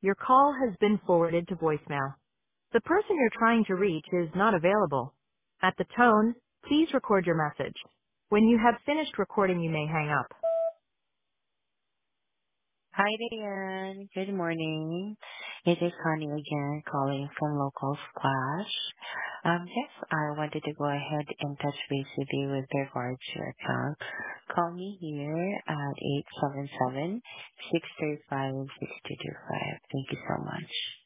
Your call has been forwarded to voicemail. The person you're trying to reach is not available. At the tone, please record your message. When you have finished recording, you may hang up. Hi, Diane. Good morning. It is Honey again, calling from Local Splash. Yes, I wanted to go ahead and touch base with you with regards to your account. Call me here at 877-635-6225. Thank you so much.